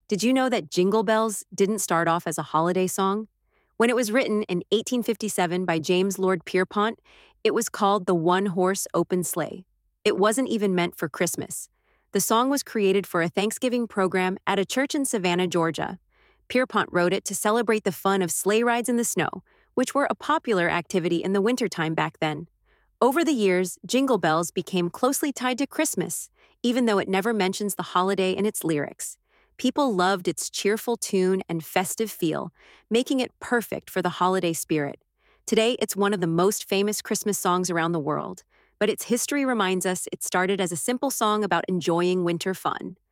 Did you know that Jingle Bells didn't start off as a holiday song? When it was written in 1857 by James Lord Pierpont, it was called the One Horse Open Sleigh. It wasn't even meant for Christmas. The song was created for a Thanksgiving program at a church in Savannah, Georgia. Pierpont wrote it to celebrate the fun of sleigh rides in the snow, which were a popular activity in the wintertime back then. Over the years, Jingle Bells became closely tied to Christmas, even though it never mentions the holiday in its lyrics. People loved its cheerful tune and festive feel, making it perfect for the holiday spirit. Today, it's one of the most famous Christmas songs around the world, but its history reminds us it started as a simple song about enjoying winter fun.